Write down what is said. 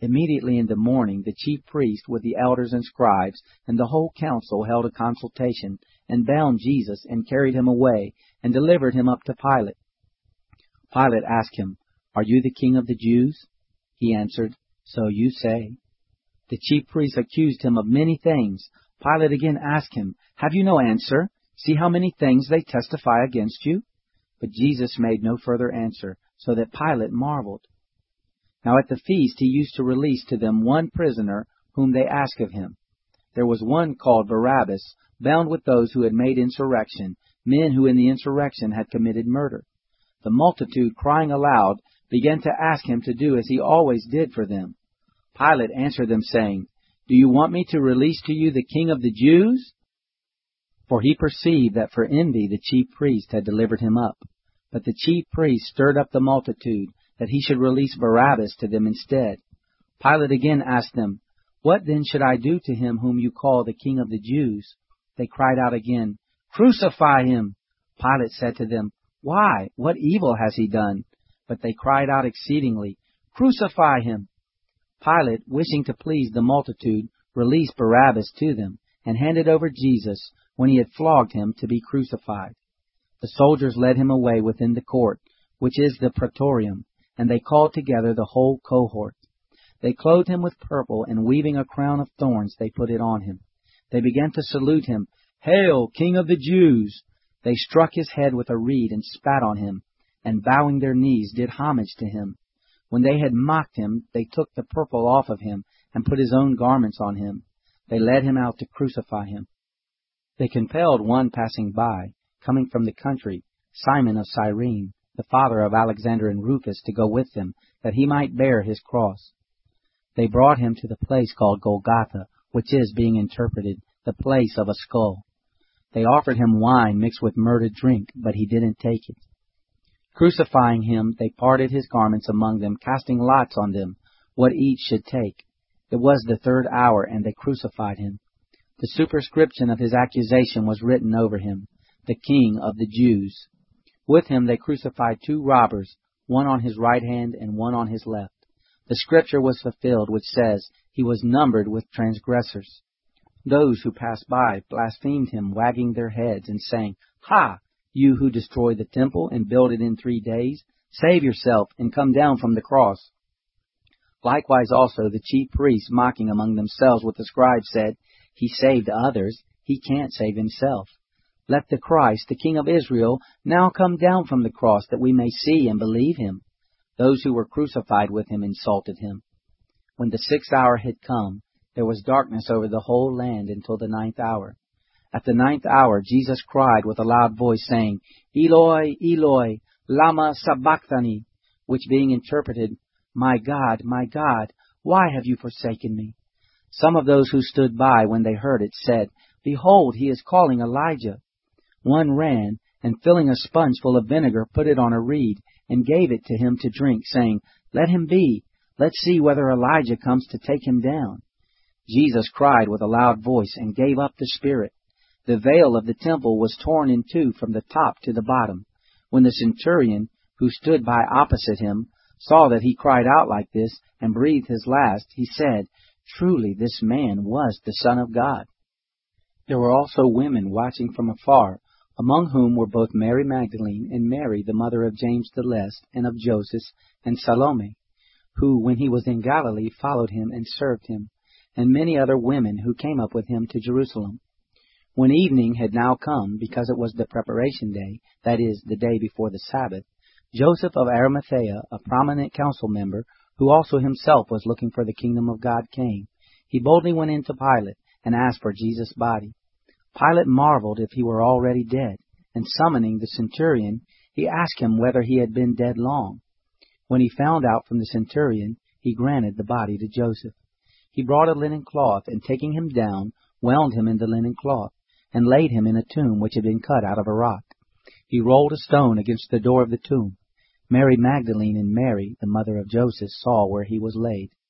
Immediately in the morning the chief priest with the elders and scribes and the whole council held a consultation, and bound Jesus, and carried him away, and delivered him up to Pilate. Pilate asked him, "Are you the king of the Jews?" He answered, "So you say." The chief priests accused him of many things. Pilate again asked him, "Have you no answer? See how many things they testify against you." But Jesus made no further answer, so that Pilate marveled. Now at the feast he used to release to them one prisoner whom they asked of him. There was one called Barabbas, bound with those who had made insurrection, men who in the insurrection had committed murder. The multitude, crying aloud, began to ask him to do as he always did for them. Pilate answered them, saying, "Do you want me to release to you the king of the Jews?" For he perceived that for envy the chief priest had delivered him up. But the chief priest stirred up the multitude, that he should release Barabbas to them instead. Pilate again asked them, "What then should I do to him whom you call the king of the Jews?" They cried out again, "Crucify him!" Pilate said to them, "Why? What evil has he done?" But they cried out exceedingly, "Crucify him!" Pilate, wishing to please the multitude, released Barabbas to them, and handed over Jesus, when he had flogged him, to be crucified. The soldiers led him away within the court, which is the praetorium, and they called together the whole cohort. They clothed him with purple, and weaving a crown of thorns, they put it on him. They began to salute him, "Hail, King of the Jews!" They struck his head with a reed and spat on him, and bowing their knees did homage to him. When they had mocked him, they took the purple off of him, and put his own garments on him. They led him out to crucify him. They compelled one passing by, coming from the country, Simon of Cyrene, the father of Alexander and Rufus, to go with them, that he might bear his cross. They brought him to the place called Golgotha, which is, being interpreted, the place of a skull. They offered him wine mixed with myrrh to drink, but he didn't take it. Crucifying him, they parted his garments among them, casting lots on them, what each should take. It was the 3rd hour, and they crucified him. The superscription of his accusation was written over him, "The King of the Jews." With him they crucified 2 robbers, one on his right hand and one on his left. The scripture was fulfilled, which says, "He was numbered with transgressors." Those who passed by blasphemed him, wagging their heads and saying, "Ha! You who destroy the temple and build it in 3 days, save yourself and come down from the cross." Likewise also the chief priests, mocking among themselves with the scribes, said, "He saved others, he can't save himself. Let the Christ, the King of Israel, now come down from the cross, that we may see and believe him." Those who were crucified with him insulted him. When the 6th hour had come, there was darkness over the whole land until the 9th hour. At the 9th hour Jesus cried with a loud voice, saying, "Eloi, Eloi, lama sabachthani," which being interpreted, my God, why have you forsaken me?" Some of those who stood by when they heard it said, "Behold, he is calling Elijah." One ran, and filling a sponge full of vinegar, put it on a reed, and gave it to him to drink, saying, "Let him be. Let's see whether Elijah comes to take him down." Jesus cried with a loud voice, and gave up the spirit. The veil of the temple was torn in 2 from the top to the bottom. When the centurion, who stood by opposite him, saw that he cried out like this, and breathed his last, he said, "Truly this man was the Son of God." There were also women watching from afar, among whom were both Mary Magdalene and Mary, the mother of James the Less, and of Joseph, and Salome, who, when he was in Galilee, followed him and served him, and many other women who came up with him to Jerusalem. When evening had now come, because it was the preparation day, that is, the day before the Sabbath, Joseph of Arimathea, a prominent council member, who also himself was looking for the kingdom of God, came. He boldly went in to Pilate and asked for Jesus' body. Pilate marveled if he were already dead, and summoning the centurion, he asked him whether he had been dead long. When he found out from the centurion, he granted the body to Joseph. He brought a linen cloth, and taking him down, wound him in the linen cloth, and laid him in a tomb which had been cut out of a rock. He rolled a stone against the door of the tomb. Mary Magdalene and Mary, the mother of Joseph, saw where he was laid.